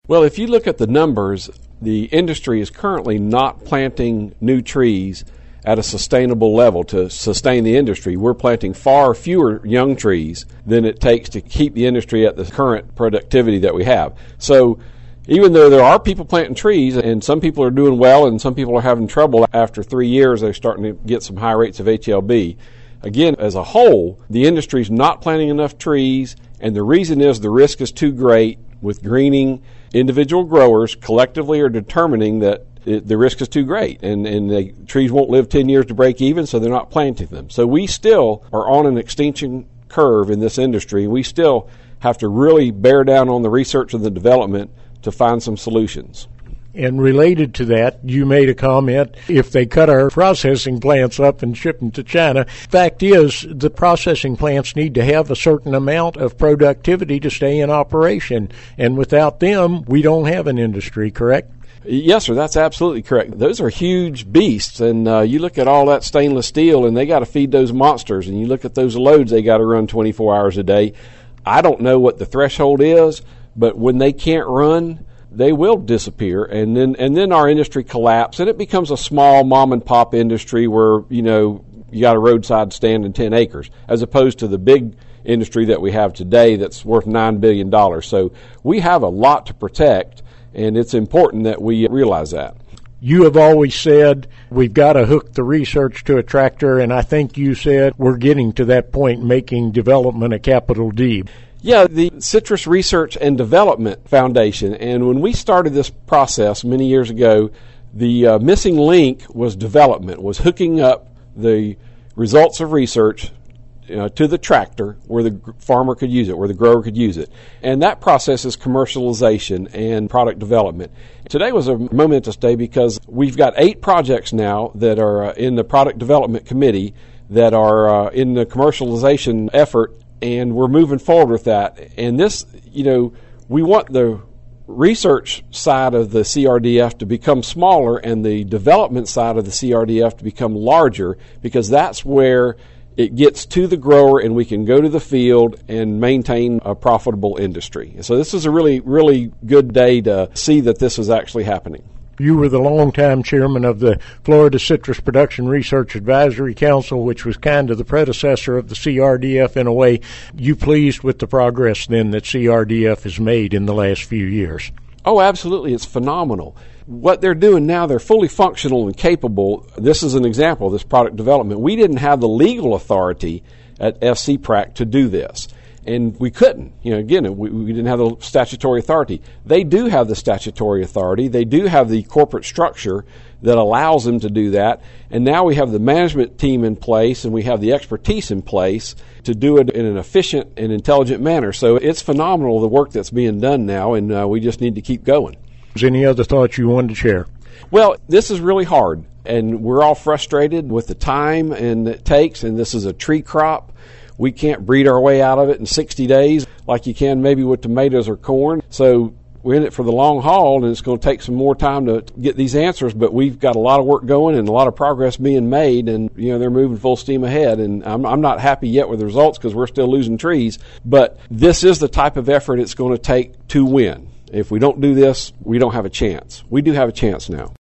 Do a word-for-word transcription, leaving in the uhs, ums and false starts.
Well, if you look at the numbers, the industry is currently not planting new trees at a sustainable level to sustain the industry. We're planting far fewer young trees than it takes to keep the industry at the current productivity that we have. So even though there are people planting trees, and some people are doing well and some people are having trouble, after three years they're starting to get some high rates of H L B. Again, as a whole, the industry's not planting enough trees, and the reason is the risk is too great with greening. Individual growers collectively are determining that it, the risk is too great, and, and the trees won't live ten years to break even, so they're not planting them. So we still are on an extinction curve in this industry. We still have to really bear down on the research and the development to find some solutions. And related to that, you made a comment, if they cut our processing plants up and ship them to China. Fact is, the processing plants need to have a certain amount of productivity to stay in operation. And without them, we don't have an industry, correct? Yes, sir, that's absolutely correct. Those are huge beasts, and uh, you look at all that stainless steel, and they got to feed those monsters, and you look at those loads they got to run twenty-four hours a day. I don't know what the threshold is, but when they can't run, they will disappear, and then and then our industry collapses, and it becomes a small mom and pop industry where, you know, you got a roadside stand and ten acres, as opposed to the big industry that we have today that's worth nine billion dollars. So we have a lot to protect, and it's important that we realize that. You have always said we've got to hook the research to a tractor, and I think you said we're getting to that point, making development a capital D. Yeah, the Citrus Research and Development Foundation, and when we started this process many years ago, the uh, missing link was development, was hooking up the results of research uh, to the tractor where the farmer could use it, where the grower could use it. And that process is commercialization and product development. Today was a momentous day because we've got eight projects now that are uh, in the Product Development Committee that are uh, in the commercialization effort, and we're moving forward with that. And this, you know, we want the research side of the C R D F to become smaller and the development side of the C R D F to become larger, because that's where it gets to the grower and we can go to the field and maintain a profitable industry. So this is a really, really good day to see that this is actually happening. You were the longtime chairman of the Florida Citrus Production Research Advisory Council, which was kind of the predecessor of the C R D F in a way. You pleased with the progress then that C R D F has made in the last few years? Oh, absolutely. It's phenomenal. What they're doing now, they're fully functional and capable. This is an example of this product development. We didn't have the legal authority at F C P R A C to do this. And we couldn't. You know, again, we, we didn't have the statutory authority. They do have the statutory authority. They do have the corporate structure that allows them to do that. And now we have the management team in place and we have the expertise in place to do it in an efficient and intelligent manner. So it's phenomenal, the work that's being done now, and uh, we just need to keep going. Is any other thoughts you wanted to share? Well, this is really hard, and we're all frustrated with the time and it takes, and this is a tree crop. We can't breed our way out of it in sixty days like you can maybe with tomatoes or corn. So we're in it for the long haul, and it's going to take some more time to get these answers, but we've got a lot of work going and a lot of progress being made, and you know they're moving full steam ahead. And I'm, I'm not happy yet with the results because we're still losing trees, but this is the type of effort it's going to take to win. If we don't do this, we don't have a chance. We do have a chance now.